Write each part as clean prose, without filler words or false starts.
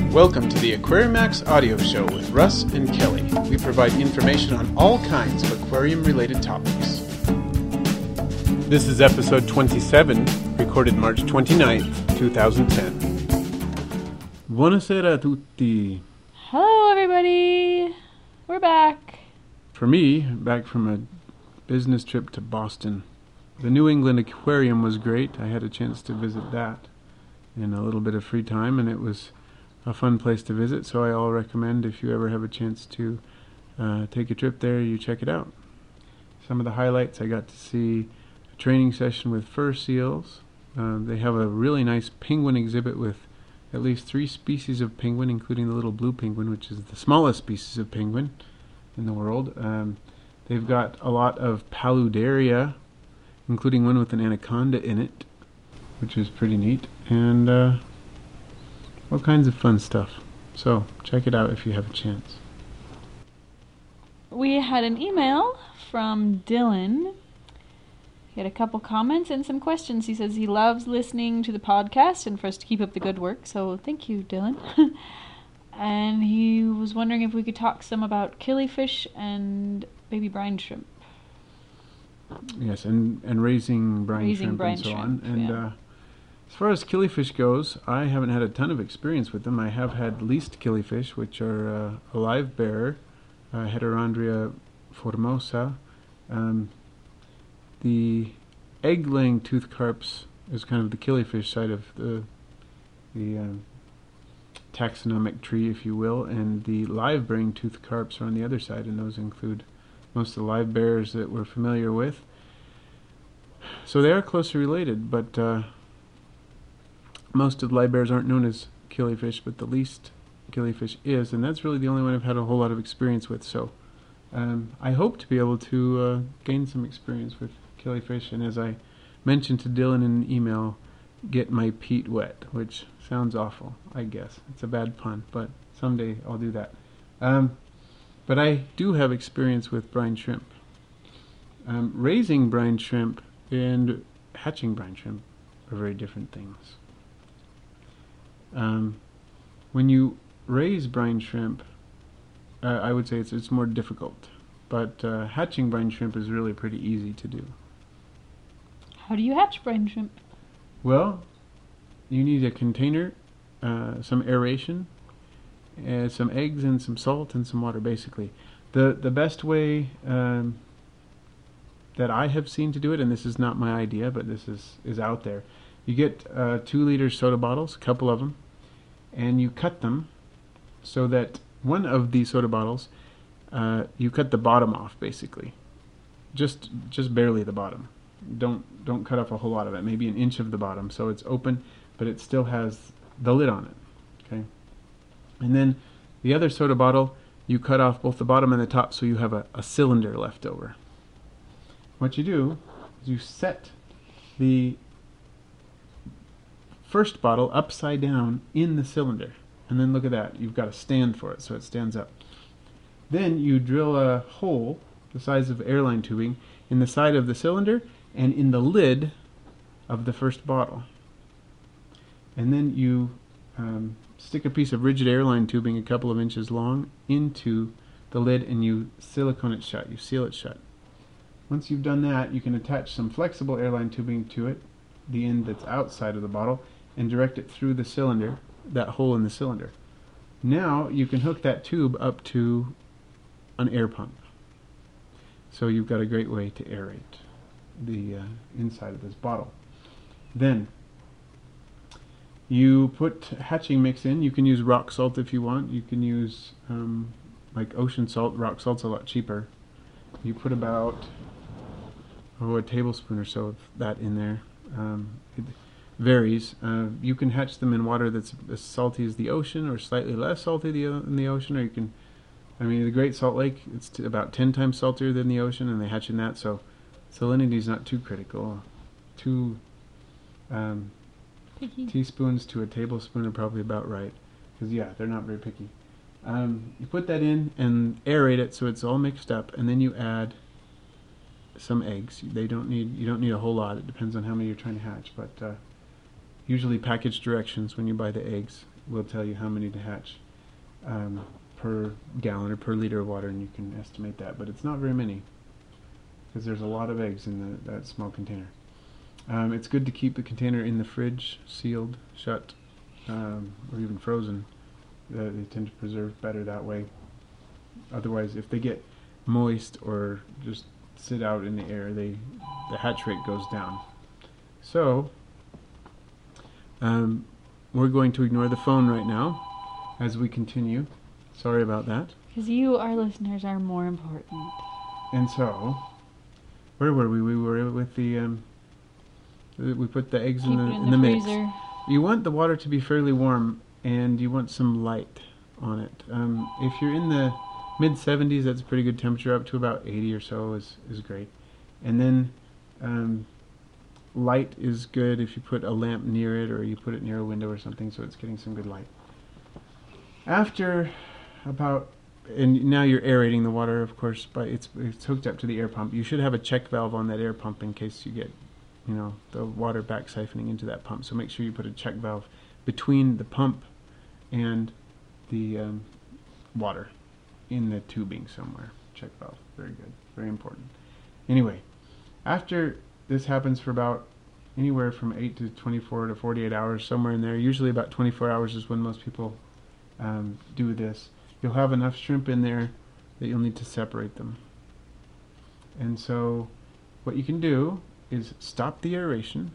Welcome to the AquariumMax audio show with Russ and Kelly. We provide information on all kinds of aquarium-related topics. This is episode 27, recorded March 29th, 2010. Buonasera a tutti. Hello, everybody. We're back. For me, back from a business trip to Boston. The New England Aquarium was great. I had a chance to visit that in a little bit of free time, and it was a fun place to visit, so I all recommend if you ever have a chance to take a trip there, you check it out. Some of the highlights, I got to see a training session with fur seals. They have a really nice penguin exhibit with at least 3 species of penguin, including the little blue penguin, which is the smallest species of penguin in the world. They've got a lot of Paludaria, including one with an anaconda in it, which is pretty neat, and all kinds of fun stuff. So check it out if you have a chance. We had an email from Dylan. He had a couple comments and some questions. He says he loves listening to the podcast and for us to keep up the good work, so thank you, Dylan. And he was wondering if we could talk some about killifish and baby brine shrimp. Yes, and raising brine shrimp and so on. And as far as killifish goes, I haven't had a ton of experience with them. I have had least killifish, which are a live bearer, Heterandria formosa. The egg-laying tooth carps is kind of the killifish side of the taxonomic tree, if you will, and the live-bearing tooth carps are on the other side, and those include most of the live bearers that we're familiar with. So they are closely related, but most of the live bears aren't known as killifish, but the least killifish is, and that's really the only one I've had a whole lot of experience with. So I hope to be able to gain some experience with killifish, and as I mentioned to Dylan in an email, get my peat wet, which sounds awful, I guess. It's a bad pun, but someday I'll do that. But I do have experience with brine shrimp. Raising brine shrimp and hatching brine shrimp are very different things. When you raise brine shrimp, I would say it's more difficult, but hatching brine shrimp is really pretty easy to do. How do you hatch brine shrimp? Well, you need a container, some aeration, some eggs and some salt and some water, basically. The best way that I have seen to do it, and this is not my idea, but this is out there. You get 2-liter soda bottles, a couple of them, and you cut them so that one of the soda bottles, you cut the bottom off, basically. Just barely the bottom. Don't cut off a whole lot of it, maybe an inch of the bottom, so it's open, but it still has the lid on it. Okay. And then the other soda bottle, you cut off both the bottom and the top, so you have a cylinder left over. What you do is you set the first bottle upside down in the cylinder, and then look at that, you've got a stand for it so it stands up. Then you drill a hole the size of airline tubing in the side of the cylinder and in the lid of the first bottle, and then you stick a piece of rigid airline tubing a couple of inches long into the lid, and you silicone it shut, you seal it shut. Once you've done that, you can attach some flexible airline tubing to it, the end that's outside of the bottle, and direct it through the cylinder, that hole in the cylinder. Now you can hook that tube up to an air pump. So you've got a great way to aerate the inside of this bottle. Then you put hatching mix in. You can use rock salt if you want. You can use like ocean salt. Rock salt's a lot cheaper. You put about a tablespoon or so of that in there. It varies. You can hatch them in water that's as salty as the ocean or slightly less salty than the ocean, or you can, the Great Salt Lake, it's about 10 times saltier than the ocean, and they hatch in that, so salinity is not too critical. 2 teaspoons to a tablespoon are probably about right, because they're not very picky. You put that in and aerate it so it's all mixed up, and then you add some eggs. You don't need a whole lot. It depends on how many you're trying to hatch, but usually package directions when you buy the eggs. will tell you how many to hatch per gallon or per liter of water, and you can estimate that. But it's not very many because there's a lot of eggs in that small container. It's good to keep the container in the fridge, sealed, shut, or even frozen. They tend to preserve better that way. Otherwise, if they get moist or just sit out in the air, the hatch rate goes down. So, we're going to ignore the phone right now as we continue. Sorry about that. Because you, our listeners, are more important. And so, where were we? We were with the, we put the eggs Keep it in the mix. freezer. You want the water to be fairly warm, and you want some light on it. If you're in the mid-70s, that's a pretty good temperature. Up to about 80 or so is great. And then light is good if you put a lamp near it, or you put it near a window or something, so it's getting some good light. After about, and now you're aerating the water, of course, but it's hooked up to the air pump. You should have a check valve on that air pump in case you get, the water back siphoning into that pump. So make sure you put a check valve between the pump and the water in the tubing somewhere. Check valve, very good, very important. Anyway, after this happens for about anywhere from 8 to 24 to 48 hours, somewhere in there, usually about 24 hours is when most people do this, you'll have enough shrimp in there that you'll need to separate them. And so what you can do is stop the aeration,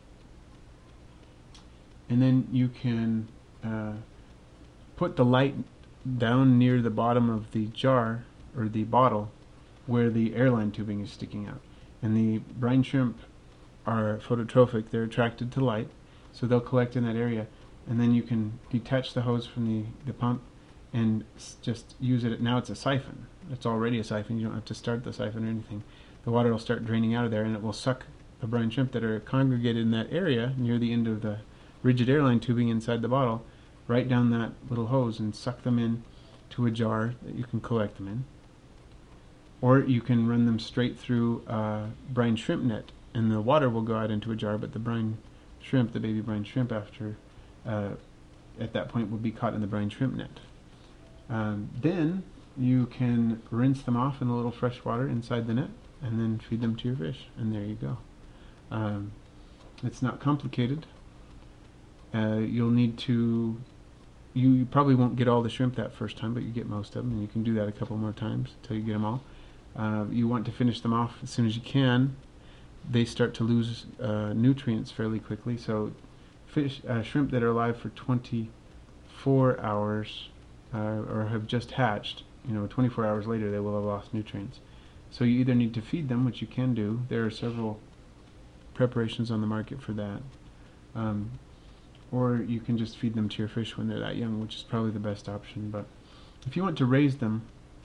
and then you can put the light down near the bottom of the jar or the bottle where the airline tubing is sticking out. And the brine shrimp are phototrophic, they're attracted to light, so they'll collect in that area. And then you can detach the hose from the pump and just use it. Now it's a siphon. It's already a siphon. You don't have to start the siphon or anything. The water will start draining out of there, and it will suck the brine shrimp that are congregated in that area near the end of the rigid airline tubing inside the bottle right down that little hose and suck them in to a jar that you can collect them in. Or you can run them straight through a brine shrimp net, and the water will go out into a jar, but the brine shrimp, the baby brine shrimp, after at that point will be caught in the brine shrimp net. Then you can rinse them off in a little fresh water inside the net and then feed them to your fish, and there you go. It's not complicated. You'll need to, you probably won't get all the shrimp that first time, but you get most of them, and you can do that a couple more times until you get them all. You want to finish them off as soon as you can. They start to lose nutrients fairly quickly, so shrimp that are alive for 24 hours or have just hatched, 24 hours later they will have lost nutrients. So you either need to feed them, which you can do. There are several preparations on the market for that. Or you can just feed them to your fish when they're that young, which is probably the best option. But if you want to raise them,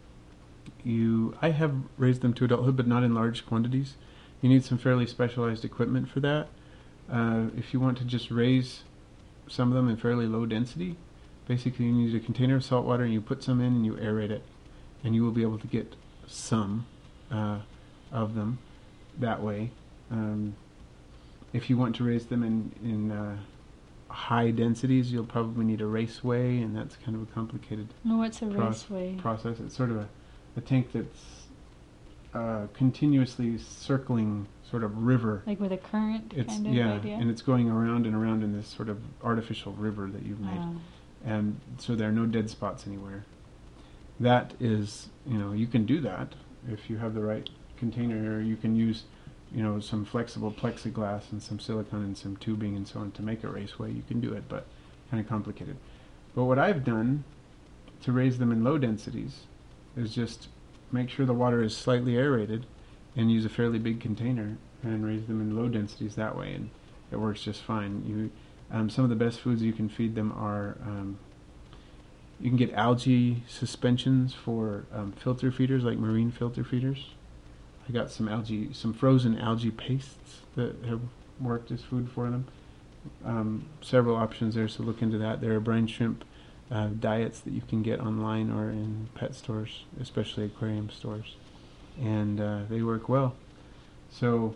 I have raised them to adulthood, but not in large quantities. You need some fairly specialized equipment for that. If you want to just raise some of them in fairly low density, basically you need a container of salt water, and you put some in and you aerate it, and you will be able to get some of them that way. If you want to raise them in high densities, you'll probably need a raceway, and that's kind of a complicated What's a raceway? process. It's sort of a tank that's continuously circling sort of river. Like with a current kind of idea? And it's going around and around in this sort of artificial river that you've made. And so there are no dead spots anywhere. That is, you can do that if you have the right container, or you can use, some flexible plexiglass and some silicone and some tubing and so on to make a raceway. You can do it, but kind of complicated. But what I've done to raise them in low densities is just make sure the water is slightly aerated and use a fairly big container and raise them in low densities that way, and it works just fine. Some of the best foods you can feed them are, you can get algae suspensions for filter feeders, like marine filter feeders. I got some frozen algae pastes that have worked as food for them. Several options there, so look into that. There are brine shrimp diets that you can get online or in pet stores, especially aquarium stores, and they work well. So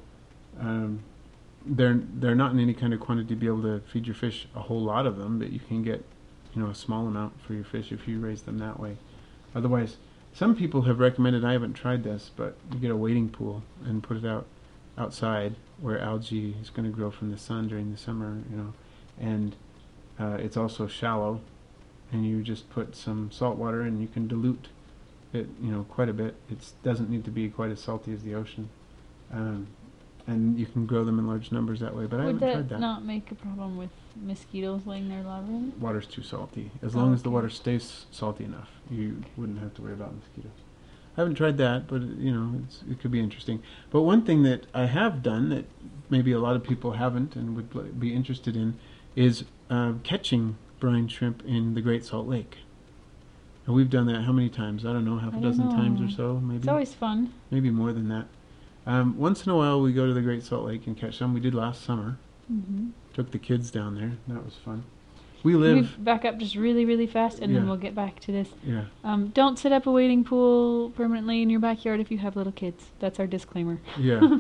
they're not in any kind of quantity to be able to feed your fish a whole lot of them, but you can get a small amount for your fish if you raise them that way. Otherwise, some people have recommended, I haven't tried this, but you get a wading pool and put it outside where algae is going to grow from the sun during the summer, and it's also shallow, and you just put some salt water and you can dilute it, quite a bit. It doesn't need to be quite as salty as the ocean, and you can grow them in large numbers that way. But I haven't tried Would that. that not make a problem with mosquitoes laying their larvae in it? Water's too salty. As long as the Okay. water stays salty enough, you wouldn't have to worry about mosquitoes. I haven't tried that, but it could be interesting. But one thing that I have done that maybe a lot of people haven't and would be interested in is catching brine shrimp in the Great Salt Lake. And we've done that how many times? I don't know, half a I don't dozen times or know. so, maybe. It's always fun. Maybe more than that. Once in a while we go to the Great Salt Lake and catch some. We did last summer. Mm-hmm. Took the kids down there. That was fun. We live... Back up just really, really fast, and then Yeah. we'll get back to this. Yeah. Don't set up a wading pool permanently in your backyard if you have little kids. That's our disclaimer. Yeah.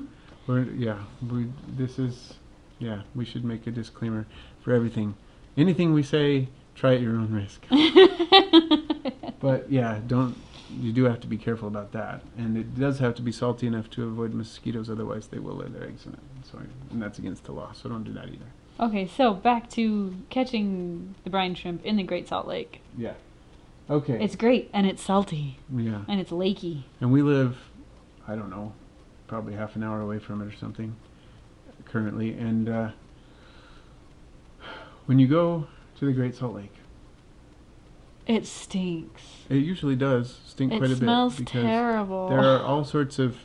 We should make a disclaimer for everything. Anything we say, try at your own risk. But yeah, you do have to be careful about that. And it does have to be salty enough to avoid mosquitoes, otherwise they will lay their eggs in it. And that's against the law, so don't do that either. Okay, so back to catching the brine shrimp in the Great Salt Lake. Yeah. Okay. It's great, and it's salty, Yeah. and it's lakey. And we live, I don't know, probably half an hour away from it or something currently. And when you go to the Great Salt Lake, It stinks. it usually does stink It quite a bit. smells because terrible. there are all sorts of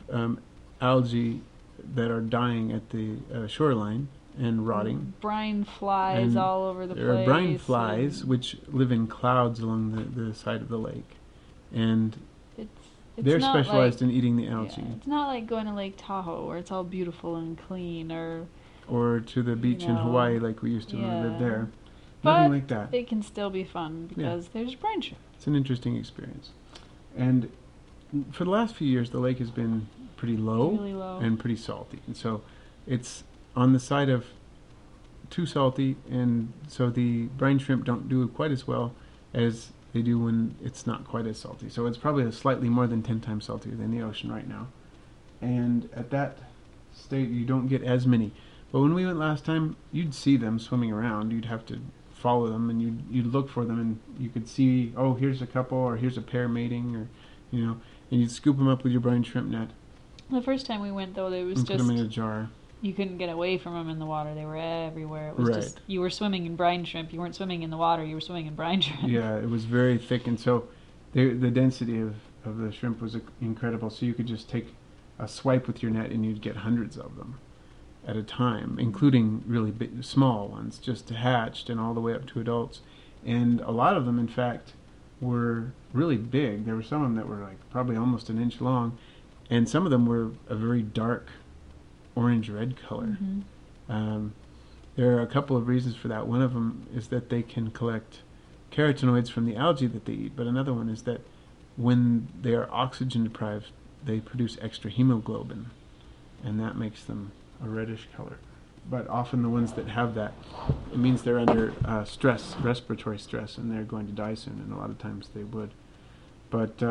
algae that are dying at the shoreline and rotting. Brine flies And all over the There place. are brine flies, which live in clouds along the side of the lake. And It's they're not specialized like, in eating the algae. Yeah, it's not like going to Lake Tahoe where it's all beautiful and clean, Or to the beach in know, Hawaii like we used to when we lived yeah. there. But Nothing like that. it can still be fun because there's brine shrimp. It's an interesting experience. And for the last few years, the lake has been pretty low, Really low. and pretty salty. And so it's on the side of too salty, and so the brine shrimp don't do quite as well as they do when it's not quite as salty. So it's probably slightly more than 10 times saltier than the ocean right now. And at that state, you don't get as many. But when we went last time, you'd see them swimming around. You'd have to follow them, and you'd look for them, and you could see, oh, here's a couple, or here's a pair mating, or and you'd scoop them up with your brine shrimp net The first time we went, though, there was and put them in a just jar. you couldn't get away from them in the water. They were everywhere. It was Right. just you were swimming in brine shrimp. You weren't swimming in the water. You were swimming in brine shrimp. Yeah, it was very thick, and so the density of the shrimp was incredible. So you could just take a swipe with your net, and you'd get hundreds of them at a time, including really big, small ones, just hatched and all the way up to adults. And a lot of them, in fact, were really big. There were some of them that were like probably almost an inch long, and some of them were a very dark orange-red color. Mm-hmm. There are a couple of reasons for that. One of them is that they can collect carotenoids from the algae that they eat, but another one is that when they are oxygen deprived, they produce extra hemoglobin, and that makes them a reddish color. But often the ones that have that, it means they're under stress, respiratory stress, and they're going to die soon, and a lot of times they would. But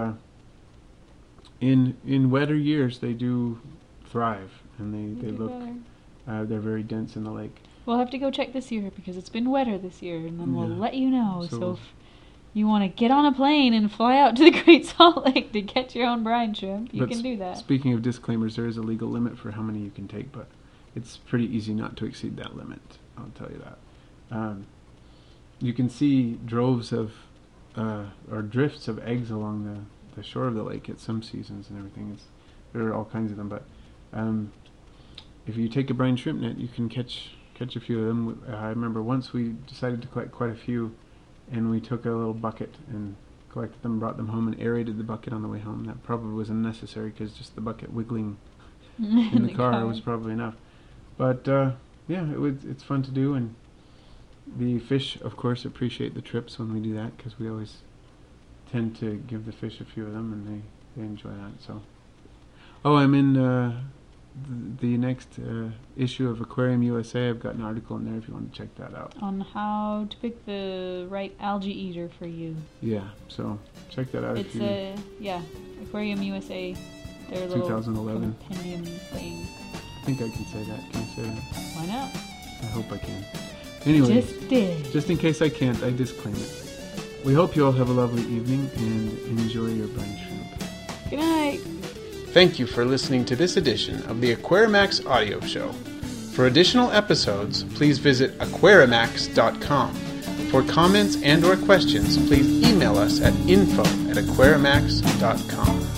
in wetter years, they do thrive, and they Do look, better. they're very dense in the lake. We'll have to go check this year because it's been wetter this year, and then we'll Yeah. let you know. So- So if you want to get on a plane and fly out to the Great Salt Lake to catch your own brine shrimp, you But can do that. Speaking of disclaimers, there is a legal limit for how many you can take, but it's pretty easy not to exceed that limit. I'll tell you that. You can see droves of or drifts of eggs along the shore of the lake at some seasons and everything. There are all kinds of them, but if you take a brine shrimp net, you can catch a few of them. I remember once we decided to collect quite a few, and we took a little bucket and collected them, brought them home, and aerated the bucket on the way home. That probably was unnecessary because just the bucket wiggling in the car was probably enough. But it's fun to do, and the fish, of course, appreciate the trips when we do that because we always tend to give the fish a few of them, and they enjoy that. So, I'm in the next issue of Aquarium USA. I've got an article in there if you want to check that out. On how to pick the right algae eater for you. Yeah, so check that out. It's Aquarium USA. Their little 2011 compendium thing. I think I can say that. Can I say that? Why not? I hope I can. Anyway, just in case I can't, I disclaim it. We hope you all have a lovely evening and enjoy your brine shrimp. Good night. Thank you for listening to this edition of the Aquarimax audio show. For additional episodes, please visit aquarimax.com. For comments and/or questions, please email us at info@aquarimax.com.